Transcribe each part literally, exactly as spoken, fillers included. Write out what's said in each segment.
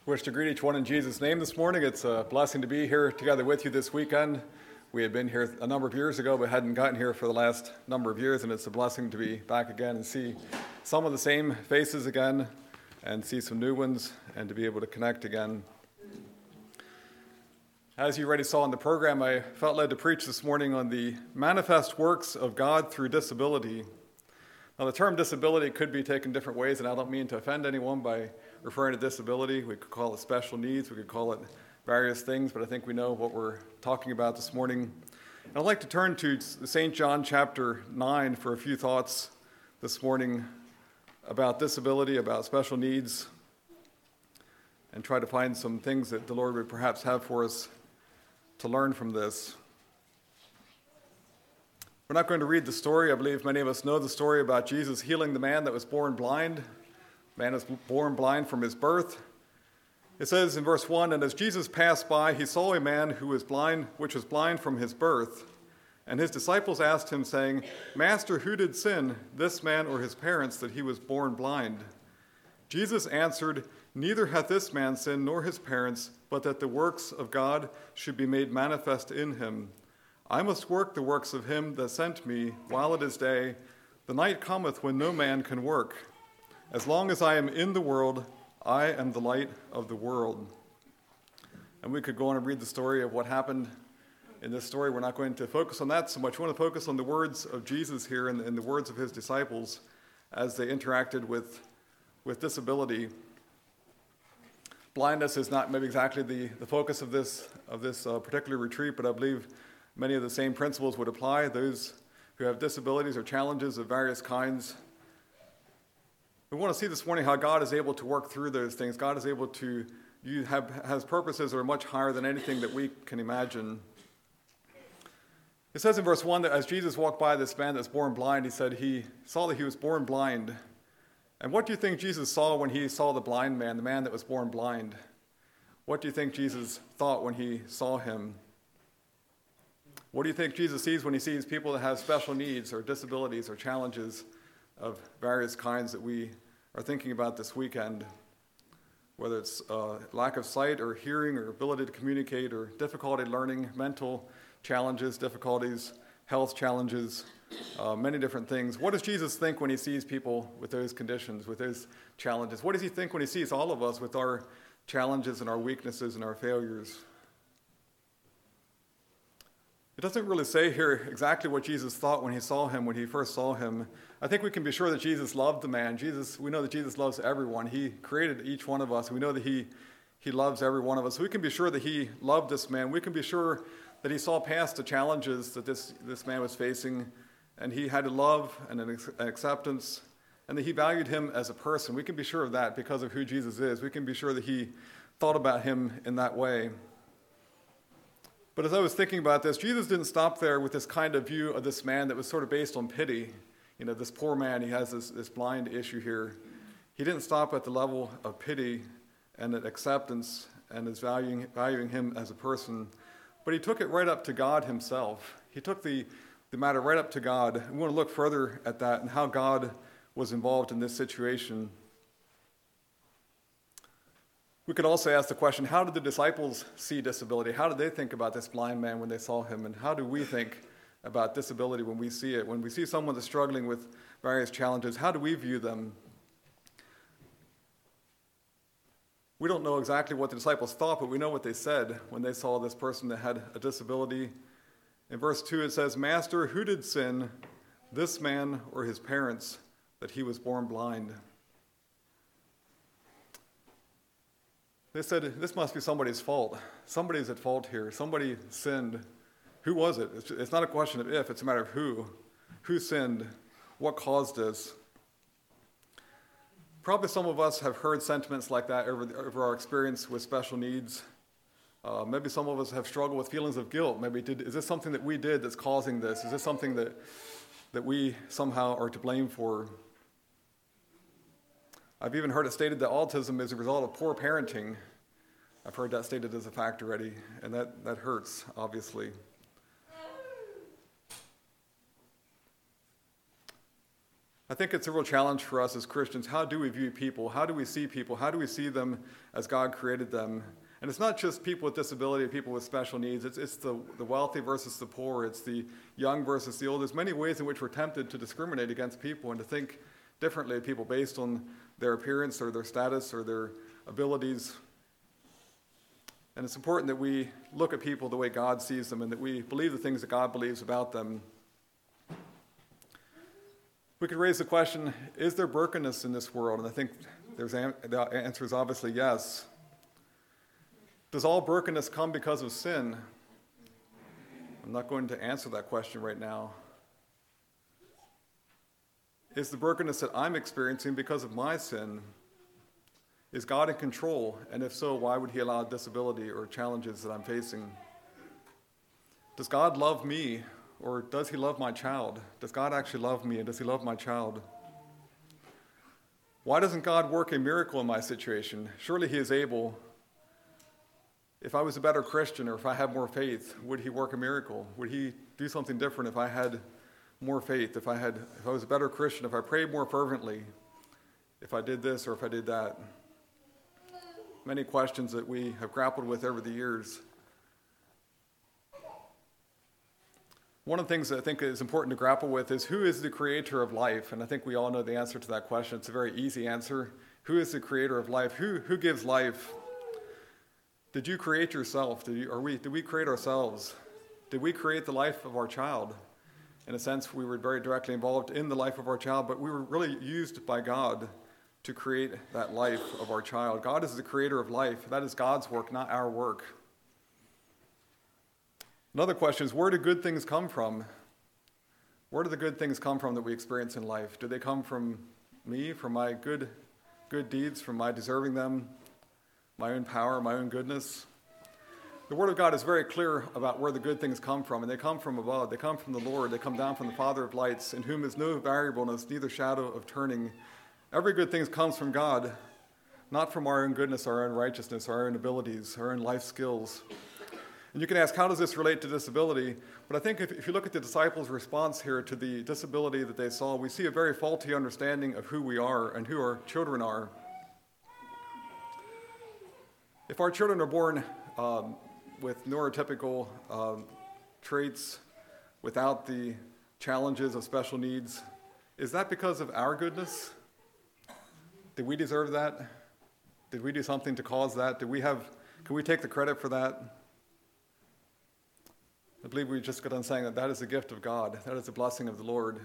Wish to greet each one in Jesus' name this morning. It's a blessing to be here together with you this weekend. We had been here a number of years ago, but hadn't gotten here for the last number of years, and it's a blessing to be back again and see some of the same faces again and see some new ones and to be able to connect again. As you already saw in the program, I felt led to preach this morning on the manifest works of God through disability. Now, the term disability could be taken different ways, and I don't mean to offend anyone by referring to disability. We could call it special needs, we could call it various things, but I think we know what we're talking about this morning. And I'd like to turn to Saint John chapter nine for a few thoughts this morning about disability, about special needs, and try to find some things that the Lord would perhaps have for us to learn from this. We're not going to read the story. I believe many of us know the story about Jesus healing the man that was born blind. The man was born blind from his birth. It says in verse one, "And as Jesus passed by, he saw a man who was blind, which was blind from his birth. And his disciples asked him, saying, 'Master, who did sin, this man or his parents, that he was born blind?' Jesus answered, 'Neither hath this man sinned nor his parents, but that the works of God should be made manifest in him. I must work the works of him that sent me while it is day. The night cometh when no man can work. As long as I am in the world, I am the light of the world.'" And we could go on and read the story of what happened in this story. We're not going to focus on that so much. We want to focus on the words of Jesus here and, and the words of his disciples as they interacted with, with disability. Blindness is not maybe exactly the, the focus of this, of this uh, particular retreat, but I believe many of the same principles would apply. Those who have disabilities or challenges of various kinds. We want to see this morning how God is able to work through those things. God is able to you have has purposes that are much higher than anything that we can imagine. It says in verse one that as Jesus walked by this man that's born blind, he said he saw that he was born blind. And what do you think Jesus saw when he saw the blind man, the man that was born blind? What do you think Jesus thought when he saw him? What do you think Jesus sees when he sees people that have special needs or disabilities or challenges of various kinds that we are thinking about this weekend? Whether it's uh, lack of sight or hearing or ability to communicate or difficulty learning, mental challenges, difficulties, health challenges, uh, many different things. What does Jesus think when he sees people with those conditions, with those challenges? What does he think when he sees all of us with our challenges and our weaknesses and our failures? It doesn't really say here exactly what Jesus thought when he saw him, when he first saw him. I think we can be sure that Jesus loved the man. Jesus, we know that Jesus loves everyone. He created each one of us. We know that he, he loves every one of us. We can be sure that he loved this man. We can be sure that he saw past the challenges that this, this man was facing, and he had a love and an, an acceptance, and that he valued him as a person. We can be sure of that because of who Jesus is. We can be sure that he thought about him in that way. But as I was thinking about this, Jesus didn't stop there with this kind of view of this man that was sort of based on pity. You know, this poor man, he has this, this blind issue here. He didn't stop at the level of pity and acceptance and his valuing, valuing him as a person, but he took it right up to God himself. He took the, the matter right up to God. We want to look further at that and how God was involved in this situation. We could also ask the question, how did the disciples see disability? How did they think about this blind man when they saw him? And how do we think about disability when we see it? When we see someone that's struggling with various challenges, how do we view them? We don't know exactly what the disciples thought, but we know what they said when they saw this person that had a disability. In verse two it says, "Master, who did sin, this man or his parents, that he was born blind?" They said, this must be somebody's fault. Somebody's at fault here. Somebody sinned. Who was it? It's not a question of if, it's a matter of who. Who sinned? What caused this? Probably some of us have heard sentiments like that over, the, over our experience with special needs. Uh, maybe some of us have struggled with feelings of guilt. Maybe did, is this something that we did that's causing this? Is this something that, that we somehow are to blame for? I've even heard it stated that autism is a result of poor parenting. I've heard that stated as a fact already, and that, that hurts, obviously. I think it's a real challenge for us as Christians. How do we view people? How do we see people? How do we see them as God created them? And it's not just people with disability, people with special needs. It's, it's the, the wealthy versus the poor. It's the young versus the old. There's many ways in which we're tempted to discriminate against people and to think differently of people based on their appearance or their status or their abilities. And it's important that we look at people the way God sees them and that we believe the things that God believes about them. We could raise the question, is there brokenness in this world? And I think there's an, the answer is obviously yes. Does all brokenness come because of sin? I'm not going to answer that question right now. Is the brokenness that I'm experiencing because of my sin? Is God in control? And if so, why would he allow disability or challenges that I'm facing? Does God love me? Or does he love my child? Does God actually love me, and does he love my child? Why doesn't God work a miracle in my situation? Surely he is able. If I was a better Christian or if I had more faith, would he work a miracle? Would he do something different if I had more faith, if I had, if I was a better Christian, if I prayed more fervently, if I did this or if I did that? Many questions that we have grappled with over the years. One of the things that I think is important to grapple with is who is the creator of life? And I think we all know the answer to that question. It's a very easy answer. Who is the creator of life? Who, who gives life? Did you create yourself? Did, you, or we, did we create ourselves? Did we create the life of our child? In a sense, we were very directly involved in the life of our child, but we were really used by God to create that life of our child. God is the creator of life. That is God's work, not our work. Another question is, where do good things come from? Where do the good things come from that we experience in life? Do they come from me, from my good, good deeds, from my deserving them, my own power, my own goodness? The Word of God is very clear about where the good things come from, and they come from above. They come from the Lord. They come down from the Father of lights, in whom is no variableness, neither shadow of turning. Every good thing comes from God, not from our own goodness, our own righteousness, our own abilities, our own life skills. And you can ask, how does this relate to disability? But I think if, if you look at the disciples' response here to the disability that they saw, we see a very faulty understanding of who we are and who our children are. If our children are born um, with neurotypical um, traits, without the challenges of special needs, is that because of our goodness? Did we deserve that? Did we do something to cause that? Did we have, can we take the credit for that? I believe we just got done saying that that is a gift of God. That is a blessing of the Lord.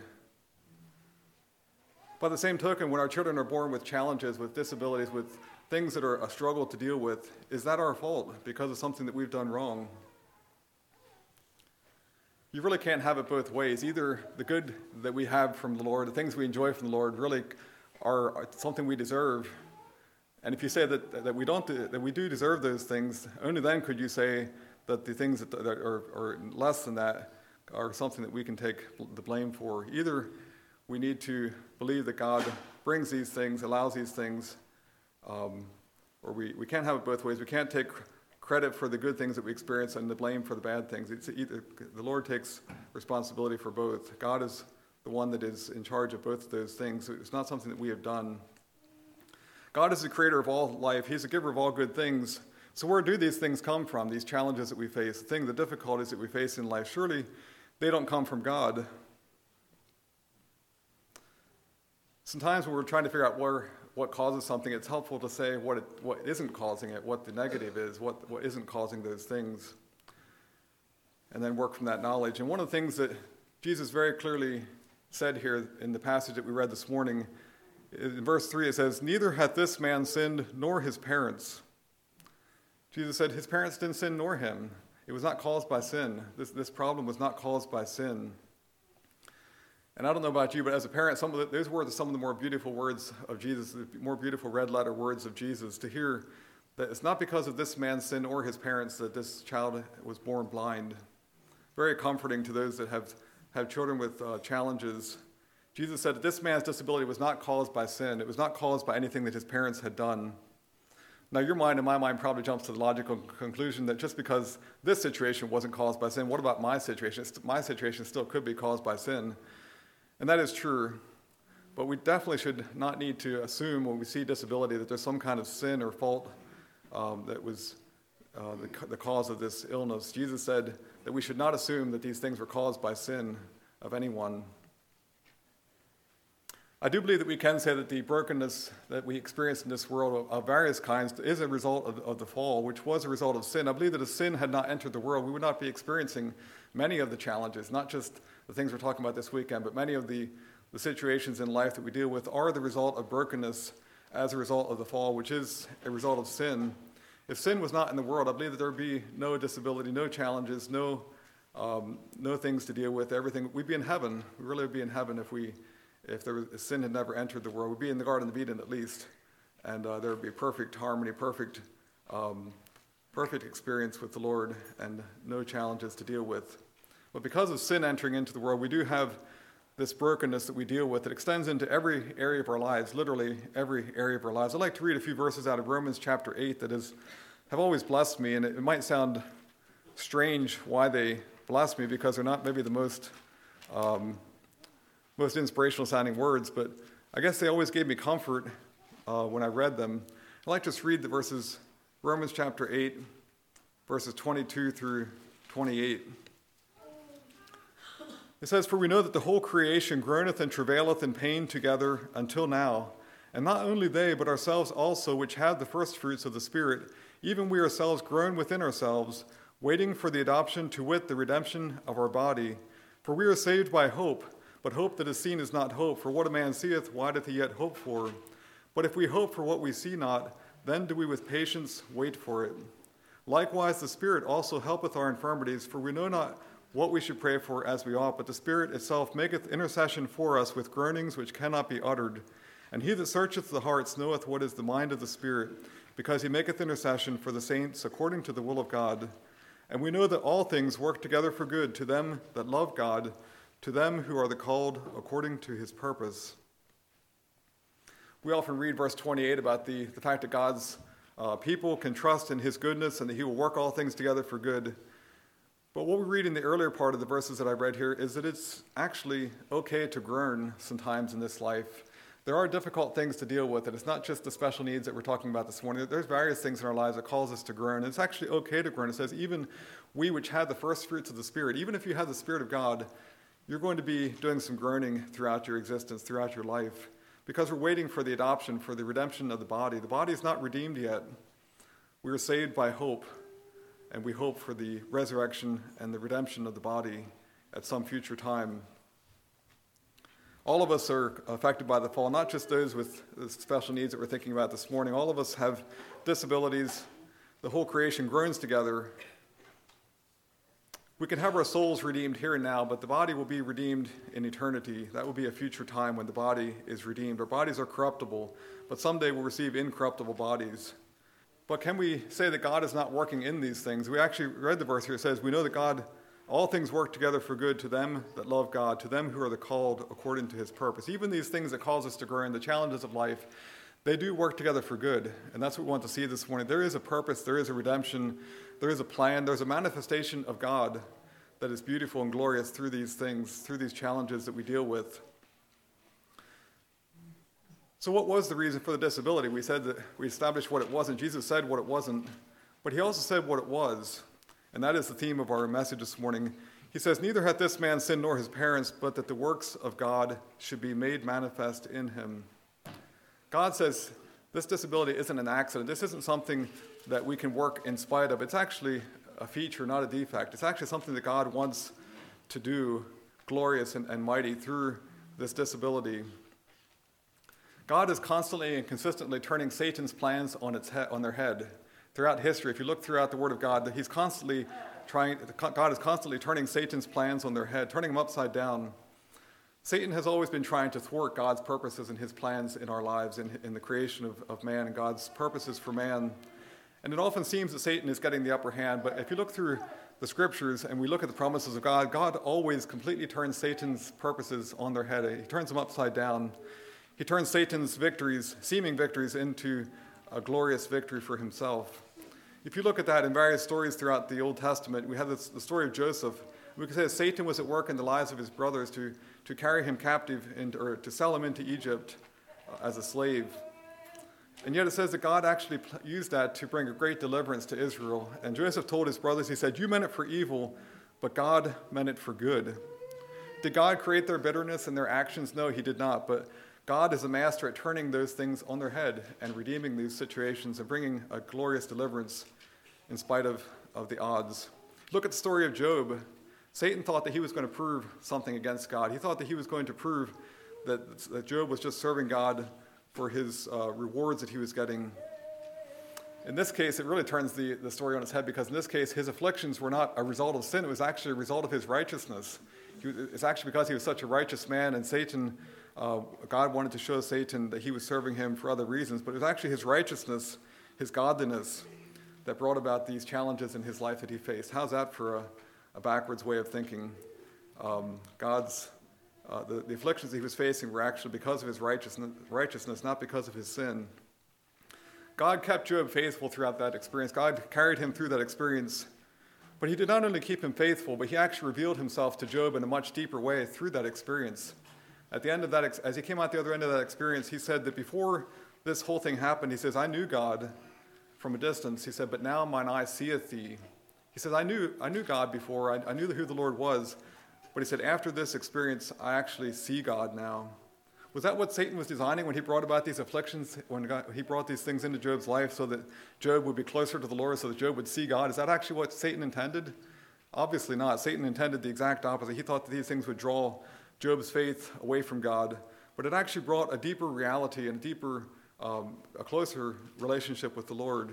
By the same token, when our children are born with challenges, with disabilities, with things that are a struggle to deal with, is that our fault because of something that we've done wrong? You really can't have it both ways. Either the good that we have from the Lord, the things we enjoy from the Lord, really are something we deserve. And if you say that, that we don't, that we do deserve those things, only then could you say that the things that are, are less than that are something that we can take the blame for. Either we need to believe that God brings these things, allows these things, um, or we, we can't have it both ways. We can't take credit for the good things that we experience and the blame for the bad things. It's either, the Lord takes responsibility for both. God is the one that is in charge of both of those things. It's not something that we have done. God is the creator of all life. He's the giver of all good things. So where do these things come from, these challenges that we face, the things, the difficulties that we face in life? Surely they don't come from God. Sometimes when we're trying to figure out where, what causes something, it's helpful to say what it, what isn't causing it, what the negative is, what, what isn't causing those things, and then work from that knowledge. And one of the things that Jesus very clearly said here in the passage that we read this morning, in verse three, it says, "Neither hath this man sinned, nor his parents." Jesus said his parents didn't sin nor him. It was not caused by sin. This, this problem was not caused by sin. And I don't know about you, but as a parent, some of the, those words are some of the more beautiful words of Jesus, the more beautiful red letter words of Jesus, to hear that it's not because of this man's sin or his parents that this child was born blind. Very comforting to those that have, have children with uh, challenges. Jesus said that this man's disability was not caused by sin. It was not caused by anything that his parents had done. Now, your mind and my mind probably jumps to the logical conclusion that just because this situation wasn't caused by sin, what about my situation? My situation still could be caused by sin. And that is true. But we definitely should not need to assume when we see disability that there's some kind of sin or fault um, that was uh, the, the cause of this illness. Jesus said that we should not assume that these things were caused by sin of anyone. I do believe that we can say that the brokenness that we experience in this world of, of various kinds is a result of, of the fall, which was a result of sin. I believe that if sin had not entered the world, we would not be experiencing many of the challenges, not just the things we're talking about this weekend, but many of the, the situations in life that we deal with are the result of brokenness as a result of the fall, which is a result of sin. If sin was not in the world, I believe that there would be no disability, no challenges, no um, no things to deal with, everything. We'd be in heaven. We really would be in heaven if we If there was, if sin had never entered the world. We'd be in the Garden of Eden at least, and uh, there would be perfect harmony, perfect, um, perfect experience with the Lord, and no challenges to deal with. But because of sin entering into the world, we do have this brokenness that we deal with. It extends into every area of our lives, literally every area of our lives. I'd like to read a few verses out of Romans chapter eight that is, have always blessed me, and it, it might sound strange why they bless me, because they're not maybe the most... Um, most inspirational sounding words, but I guess they always gave me comfort uh, when I read them. I'd like to just read the verses, Romans chapter eight, verses twenty-two through twenty-eight. It says, "For we know that the whole creation groaneth and travaileth in pain together until now. And not only they, but ourselves also, which have the first fruits of the Spirit, even we ourselves groan within ourselves, waiting for the adoption, to wit, the redemption of our body. For we are saved by hope. But hope that is seen is not hope. For what a man seeth, why doth he yet hope for? But if we hope for what we see not, then do we with patience wait for it. Likewise the Spirit also helpeth our infirmities, for we know not what we should pray for as we ought, but the Spirit itself maketh intercession for us with groanings which cannot be uttered. And he that searcheth the hearts knoweth what is the mind of the Spirit, because he maketh intercession for the saints according to the will of God. And we know that all things work together for good to them that love God, to them who are the called according to his purpose." We often read verse twenty-eight about the, the fact that God's uh, people can trust in his goodness and that he will work all things together for good. But what we read in the earlier part of the verses that I read here is that it's actually okay to groan sometimes in this life. There are difficult things to deal with, and it's not just the special needs that we're talking about this morning. There's various things in our lives that cause us to groan. It's actually okay to groan. It says, even we which have the first fruits of the Spirit, even if you have the Spirit of God, you're going to be doing some groaning throughout your existence, throughout your life, because we're waiting for the adoption, for the redemption of the body. The body is not redeemed yet. We are saved by hope, and we hope for the resurrection and the redemption of the body at some future time. All of us are affected by the fall, not just those with the special needs that we're thinking about this morning. All of us have disabilities. The whole creation groans together. We can have our souls redeemed here and now, but the body will be redeemed in eternity. That will be a future time when the body is redeemed. Our bodies are corruptible, but someday we'll receive incorruptible bodies. But can we say that God is not working in these things? We actually read the verse here. It says, we know that God, all things work together for good to them that love God, to them who are the called according to his purpose. Even these things that cause us to groan, the challenges of life, they do work together for good. And that's what we want to see this morning. There is a purpose, there is a redemption, there is a plan, there's a manifestation of God that is beautiful and glorious through these things, through these challenges that we deal with. So what was the reason for the disability? We said that we established what it wasn't. Jesus said what it wasn't, but he also said what it was. And that is the theme of our message this morning. He says, "Neither hath this man sinned nor his parents, but that the works of God should be made manifest in him." God says this disability isn't an accident. This isn't something that we can work in spite of. It's actually a feature, not a defect. It's actually something that God wants to do glorious and, and mighty through this disability. God is constantly and consistently turning Satan's plans on its he- on their head. Throughout history, if you look throughout the Word of God, he's constantly trying, God is constantly turning Satan's plans on their head, turning them upside down. Satan has always been trying to thwart God's purposes and his plans in our lives, in, in the creation of, of man and God's purposes for man. And it often seems that Satan is getting the upper hand, but if you look through the scriptures and we look at the promises of God, God always completely turns Satan's purposes on their head. He turns them upside down. He turns Satan's victories, seeming victories, into a glorious victory for himself. If you look at that in various stories throughout the Old Testament, we have this, the story of Joseph. We could say that Satan was at work in the lives of his brothers to, to carry him captive into, or to sell him into Egypt uh, as a slave. And yet it says that God actually used that to bring a great deliverance to Israel. And Joseph told his brothers, he said, "You meant it for evil, but God meant it for good." Did God create their bitterness and their actions? No, he did not. But God is a master at turning those things on their head and redeeming these situations and bringing a glorious deliverance in spite of, of the odds. Look at the story of Job. Satan thought that he was going to prove something against God. He thought that he was going to prove that, that Job was just serving God for his uh, rewards that he was getting. In this case, it really turns the, the story on its head, because in this case, his afflictions were not a result of sin. It was actually a result of his righteousness. He, it's actually because he was such a righteous man, and Satan, uh, God wanted to show Satan that he was serving him for other reasons, but it was actually his righteousness, his godliness, that brought about these challenges in his life that he faced. How's that for a, a backwards way of thinking? Um, God's Uh, the, the afflictions he was facing were actually because of his righteousness, righteousness, not because of his sin. God kept Job faithful throughout that experience. God carried him through that experience. But he did not only keep him faithful, but he actually revealed himself to Job in a much deeper way through that experience. At the end of that, as he came out the other end of that experience, he said that before this whole thing happened, he says, "I knew God from a distance." He said, "But now mine eye seeth thee." He says, I knew I knew God before. I, I knew who the Lord was. But he said, after this experience, I actually see God now. Was that what Satan was designing when he brought about these afflictions, when God, he brought these things into Job's life so that Job would be closer to the Lord, so that Job would see God? Is that actually what Satan intended? Obviously not. Satan intended the exact opposite. He thought that these things would draw Job's faith away from God. But it actually brought a deeper reality and a deeper, um, a closer relationship with the Lord.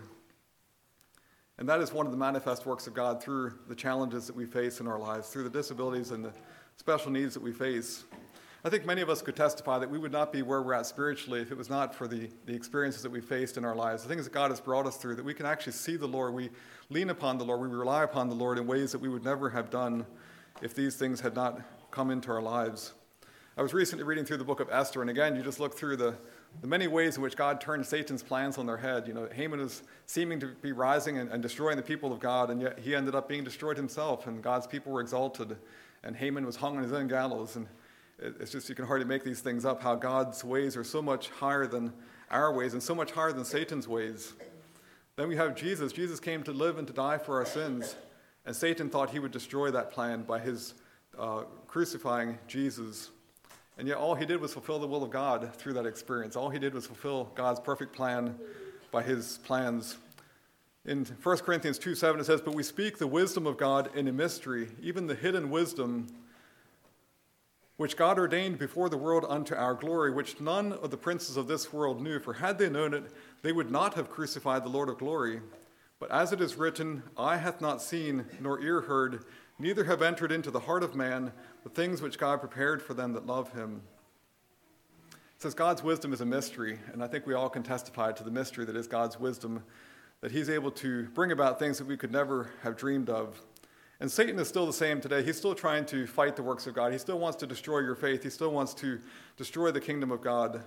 And that is one of the manifest works of God through the challenges that we face in our lives, through the disabilities and the special needs that we face. I think many of us could testify that we would not be where we're at spiritually if it was not for the, the experiences that we faced in our lives, the things that God has brought us through, that we can actually see the Lord. We lean upon the Lord. We rely upon the Lord in ways that we would never have done if these things had not come into our lives. I was recently reading through the book of Esther, and again, you just look through the, the many ways in which God turned Satan's plans on their head. You know, Haman was seeming to be rising and, and destroying the people of God, and yet he ended up being destroyed himself, and God's people were exalted, and Haman was hung on his own gallows. And it, it's just, you can hardly make these things up, how God's ways are so much higher than our ways and so much higher than Satan's ways. Then we have Jesus. Jesus came to live and to die for our sins, and Satan thought he would destroy that plan by his uh, crucifying Jesus. And yet all he did was fulfill the will of God through that experience. All he did was fulfill God's perfect plan by his plans. In First Corinthians two seven, it says, "But we speak the wisdom of God in a mystery, even the hidden wisdom, which God ordained before the world unto our glory, which none of the princes of this world knew. For had they known it, they would not have crucified the Lord of glory. But as it is written, eye hath not seen, nor ear heard, neither have entered into the heart of man the things which God prepared for them that love him." It says God's wisdom is a mystery, and I think we all can testify to the mystery that is God's wisdom, that he's able to bring about things that we could never have dreamed of. And Satan is still the same today. He's still trying to fight the works of God. He still wants to destroy your faith. He still wants to destroy the kingdom of God.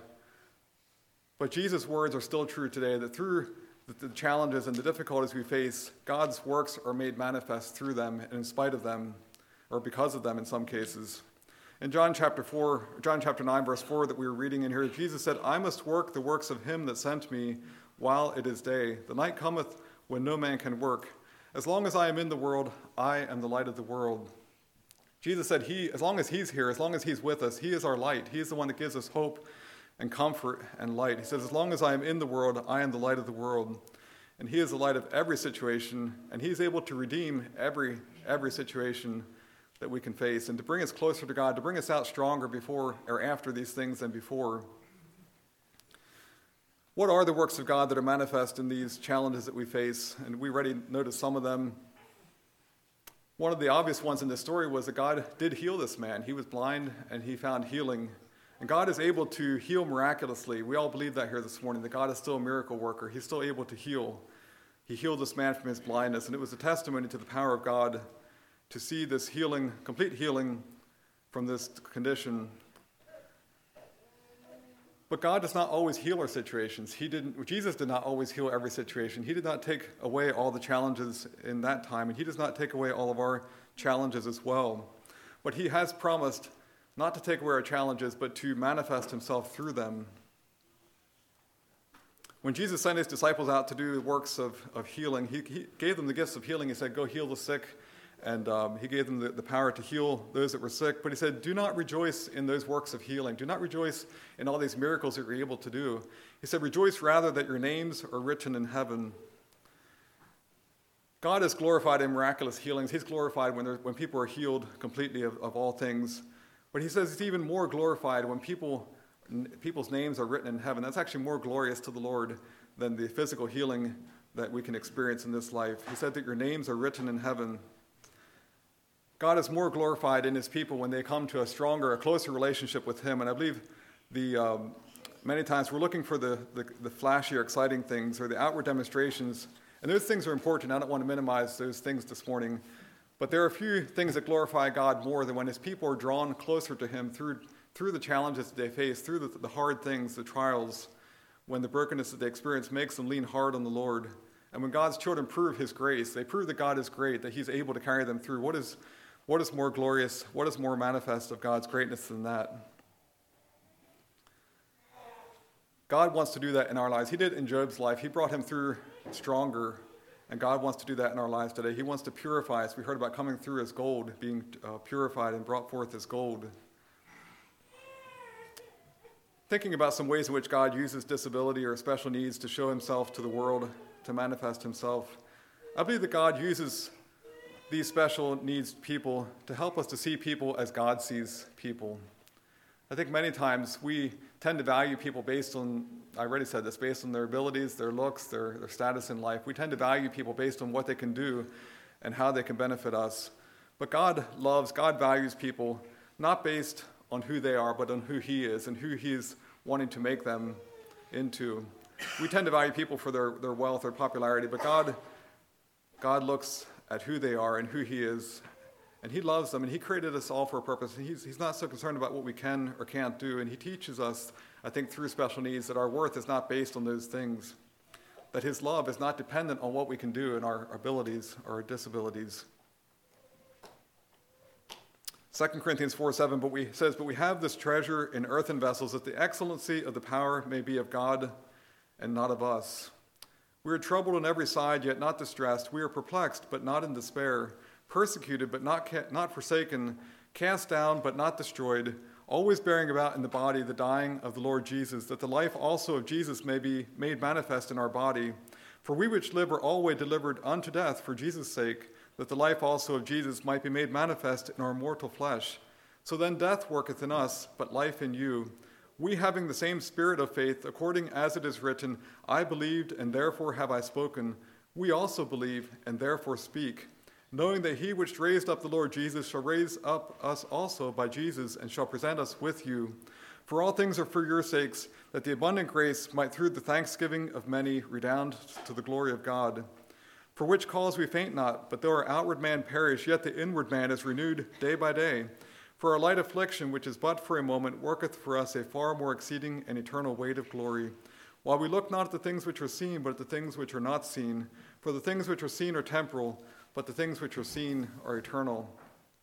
But Jesus' words are still true today, that through the challenges and the difficulties we face, God's works are made manifest through them and in spite of them, or because of them in some cases. In John chapter four, John chapter nine, verse four that we were reading in here, Jesus said, "I must work the works of him that sent me while it is day. The night cometh when no man can work. As long as I am in the world, I am the light of the world." Jesus said, he, as long as he's here, as long as he's with us, he is our light. He is the one that gives us hope and comfort and light. He says, as long as I am in the world, I am the light of the world. And he is the light of every situation, and he's able to redeem every every situation that we can face and to bring us closer to God, to bring us out stronger before or after these things than before. What are the works of God that are manifest in these challenges that we face? And we already noticed some of them. One of the obvious ones in this story was that God did heal this man. He was blind, and he found healing. And God is able to heal miraculously. We all believe that here this morning, that God is still a miracle worker. He's still able to heal. He healed this man from his blindness, and it was a testimony to the power of God to see this healing, complete healing from this condition. But God does not always heal our situations. He didn't. Jesus did not always heal every situation. He did not take away all the challenges in that time, and he does not take away all of our challenges as well. But he has promised not to take away our challenges, but to manifest himself through them. When Jesus sent his disciples out to do works of, of healing, he, he gave them the gifts of healing. He said, go heal the sick. And um, he gave them the, the power to heal those that were sick. But he said, do not rejoice in those works of healing. Do not rejoice in all these miracles that you're able to do. He said, rejoice rather that your names are written in heaven. God is glorified in miraculous healings. He's glorified when, when people are healed completely of, of all things. But he says it's even more glorified when people, people's names are written in heaven. That's actually more glorious to the Lord than the physical healing that we can experience in this life. He said that your names are written in heaven. God is more glorified in his people when they come to a stronger, a closer relationship with him. And I believe the um, many times we're looking for the, the, the flashy or exciting things or the outward demonstrations. And those things are important. I don't want to minimize those things this morning. But there are a few things that glorify God more than when his people are drawn closer to him through, through the challenges that they face, through the, the hard things, the trials, when the brokenness that they experience makes them lean hard on the Lord. And when God's children prove his grace, they prove that God is great, that he's able to carry them through. What is, what is more glorious, what is more manifest of God's greatness than that? God wants to do that in our lives. He did in Job's life. He brought him through stronger, and God wants to do that in our lives today. He wants to purify us. We heard about coming through as gold, being uh, purified and brought forth as gold. Thinking about some ways in which God uses disability or special needs to show himself to the world, to manifest himself. I believe that God uses these special needs people to help us to see people as God sees people. I think many times we tend to value people based on, I already said this, based on their abilities, their looks, their, their status in life. We tend to value people based on what they can do and how they can benefit us. But God loves, God values people not based on who they are, but on who he is and who he's wanting to make them into. We tend to value people for their, their wealth or popularity, but God, God looks at who they are and who he is. And he loves them, and he created us all for a purpose. And he's, he's not so concerned about what we can or can't do. And he teaches us, I think, through special needs, that our worth is not based on those things, that his love is not dependent on what we can do and our abilities or our disabilities. Second Corinthians four seven but we, says, But we have this treasure in earthen vessels, that the excellency of the power may be of God and not of us. We are troubled on every side, yet not distressed. We are perplexed, but not in despair. Persecuted, but not, ca- not forsaken, cast down, but not destroyed, always bearing about in the body the dying of the Lord Jesus, that the life also of Jesus may be made manifest in our body. For we which live are always delivered unto death for Jesus' sake, that the life also of Jesus might be made manifest in our mortal flesh. So then death worketh in us, but life in you. We having the same spirit of faith, according as it is written, I believed, and therefore have I spoken. We also believe, and therefore speak, knowing that he which raised up the Lord Jesus shall raise up us also by Jesus, and shall present us with you. For all things are for your sakes, that the abundant grace might through the thanksgiving of many redound to the glory of God. For which cause we faint not, but though our outward man perish, yet the inward man is renewed day by day. For our light affliction, which is but for a moment, worketh for us a far more exceeding and eternal weight of glory. While we look not at the things which are seen, but at the things which are not seen. For the things which are seen are temporal, but the things which are seen are eternal.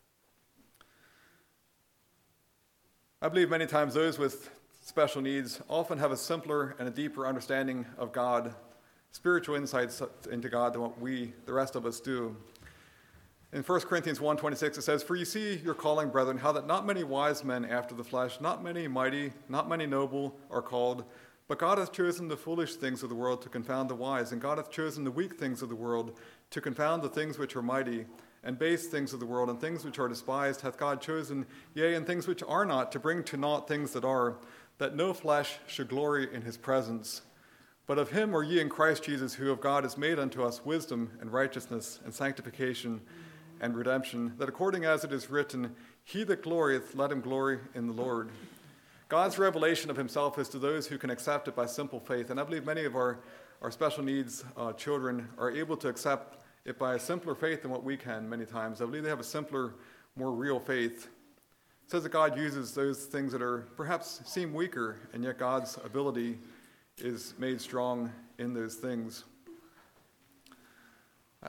I believe many times those with special needs often have a simpler and a deeper understanding of God, spiritual insights into God than what we, the rest of us, do. In First Corinthians one twenty-six it says, For you see your calling, brethren, how that not many wise men after the flesh, not many mighty, not many noble are called, but God hath chosen the foolish things of the world to confound the wise, and God hath chosen the weak things of the world to confound the things which are mighty, and base things of the world, and things which are despised hath God chosen, yea, and things which are not, to bring to naught things that are, that no flesh should glory in his presence. But of him are ye in Christ Jesus, who of God is made unto us wisdom and righteousness and sanctification and redemption, that according as it is written, He that glorieth, let him glory in the Lord. God's revelation of himself is to those who can accept it by simple faith. And I believe many of our, our special needs uh, children are able to accept it by a simpler faith than what we can many times. I believe they have a simpler, more real faith. It says that God uses those things that are perhaps seem weaker, and yet God's ability is made strong in those things.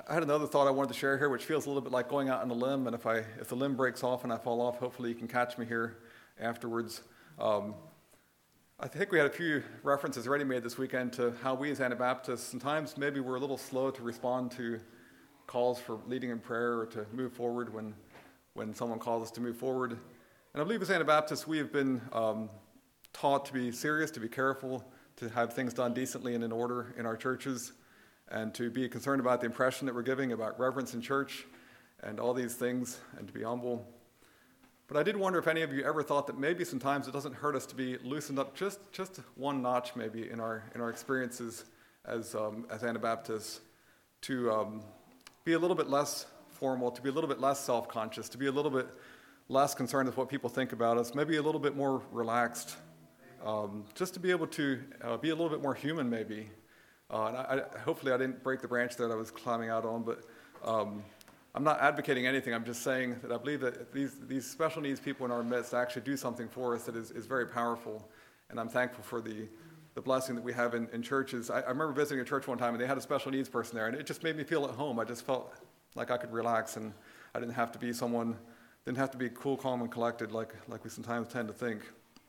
I had another thought I wanted to share here, which feels a little bit like going out on a limb, and if I if the limb breaks off and I fall off, hopefully you can catch me here afterwards. Um, I think we had a few references already made this weekend to how we as Anabaptists, sometimes maybe we're a little slow to respond to calls for leading in prayer or to move forward when, when someone calls us to move forward. And I believe as Anabaptists, we have been um, taught to be serious, to be careful, to have things done decently and in order in our churches, and to be concerned about the impression that we're giving about reverence in church and all these things, and to be humble. But I did wonder if any of you ever thought that maybe sometimes it doesn't hurt us to be loosened up just, just one notch maybe in our in our experiences as um, as Anabaptists, to um, be a little bit less formal, to be a little bit less self-conscious, to be a little bit less concerned with what people think about us, maybe a little bit more relaxed, um, just to be able to uh, be a little bit more human maybe. Uh, and I, I, hopefully I didn't break the branch that I was climbing out on, but um, I'm not advocating anything. I'm just saying that I believe that these, these special needs people in our midst actually do something for us that is, is very powerful, and I'm thankful for the, the blessing that we have in, in churches. I, I remember visiting a church one time, and they had a special needs person there, and it just made me feel at home. I just felt like I could relax, and I didn't have to be someone, didn't have to be cool, calm, and collected like, like we sometimes tend to think.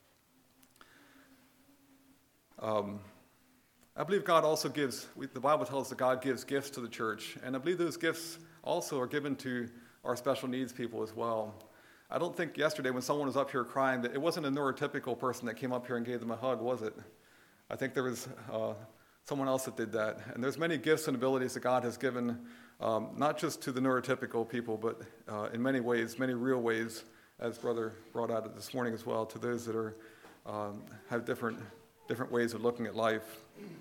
Um, I believe God also gives, we, the Bible tells us that God gives gifts to the church, and I believe those gifts also are given to our special needs people as well. I don't think yesterday when someone was up here crying that it wasn't a neurotypical person that came up here and gave them a hug, was it? I think there was uh, someone else that did that. And there's many gifts and abilities that God has given, um, not just to the neurotypical people, but uh, in many ways, many real ways, as Brother brought out this morning as well, to those that are um, have different different ways of looking at life.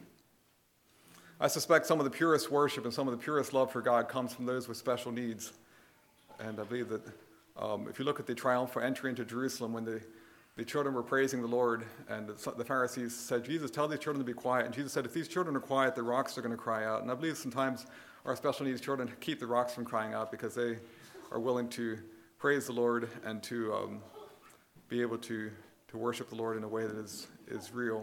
I suspect some of the purest worship and some of the purest love for God comes from those with special needs. And I believe that um, if you look at the triumphal entry into Jerusalem when the, the children were praising the Lord, and the, the Pharisees said, Jesus, tell these children to be quiet. And Jesus said, if these children are quiet, the rocks are going to cry out. And I believe sometimes our special needs children keep the rocks from crying out because they are willing to praise the Lord and to um, be able to, to worship the Lord in a way that is, is real.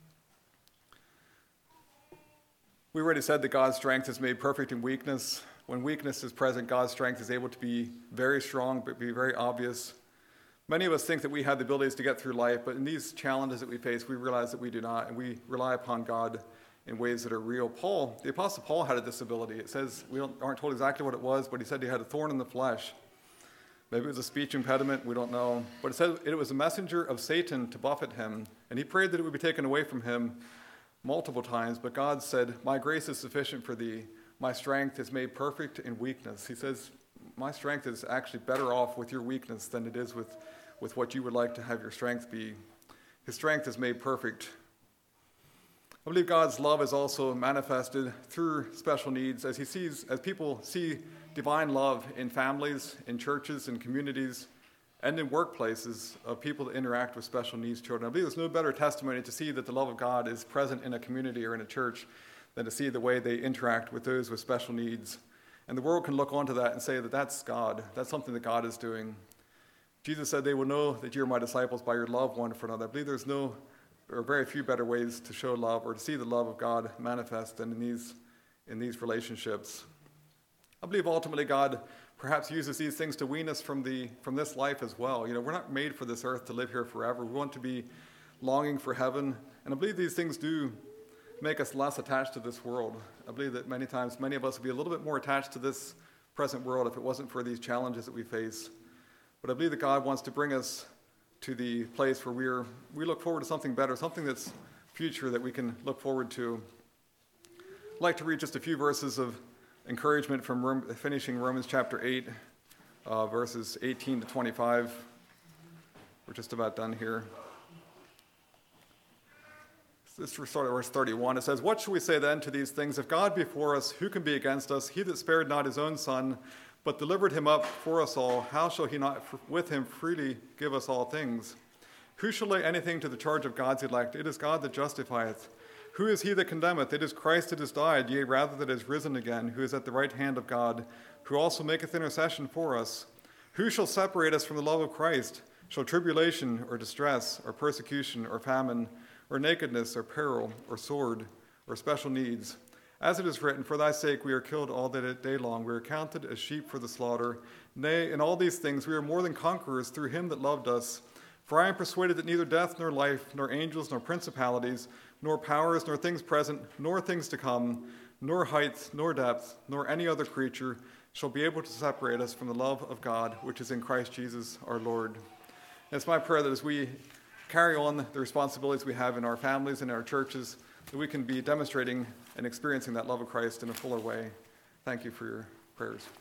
We already said that God's strength is made perfect in weakness. When weakness is present, God's strength is able to be very strong, but be very obvious. Many of us think that we have the abilities to get through life, but in these challenges that we face, we realize that we do not, and we rely upon God in ways that are real. Paul, the Apostle Paul had a disability. It says, we don't, aren't told exactly what it was, but he said he had a thorn in the flesh. Maybe it was a speech impediment, we don't know. But it said it was a messenger of Satan to buffet him, and he prayed that it would be taken away from him multiple times, but God said, my grace is sufficient for thee. My strength is made perfect in weakness. He says, my strength is actually better off with your weakness than it is with, with what you would like to have your strength be. His strength is made perfect. I believe God's love is also manifested through special needs as he sees, as people see divine love in families, in churches, in communities, and in workplaces of people that interact with special needs children. I believe there's no better testimony to see that the love of God is present in a community or in a church than to see the way they interact with those with special needs. And the world can look onto that and say that that's God. That's something that God is doing. Jesus said they will know that you're my disciples by your love one for another. I believe there's no, or very few better ways to show love or to see the love of God manifest than in these, in these relationships. I believe ultimately God perhaps uses these things to wean us from the from this life as well. You know, we're not made for this earth to live here forever. We want to be longing for heaven. And I believe these things do make us less attached to this world. I believe that many times, many of us would be a little bit more attached to this present world if it wasn't for these challenges that we face. But I believe that God wants to bring us to the place where we're we look forward to something better, something that's future that we can look forward to. I'd like to read just a few verses of encouragement from Rome, finishing Romans chapter eight, uh, verses eighteen to twenty-five. We're just about done here. This is start at verse thirty-one. It says, what shall we say then to these things? If God be for us, who can be against us? He that spared not his own son, but delivered him up for us all, how shall he not with him freely give us all things? Who shall lay anything to the charge of God's elect? It is God that justifieth. Who is he that condemneth? It is Christ that is died, yea, rather that is risen again, who is at the right hand of God, who also maketh intercession for us. Who shall separate us from the love of Christ? Shall tribulation, or distress, or persecution, or famine, or nakedness, or peril, or sword, or special needs? As it is written, for thy sake we are killed all the day long. We are counted as sheep for the slaughter. Nay, in all these things we are more than conquerors through him that loved us. For I am persuaded that neither death, nor life, nor angels, nor principalities, nor powers, nor things present, nor things to come, nor height, nor depth, nor any other creature shall be able to separate us from the love of God, which is in Christ Jesus our Lord. And it's my prayer that as we carry on the responsibilities we have in our families and in our churches, that we can be demonstrating and experiencing that love of Christ in a fuller way. Thank you for your prayers.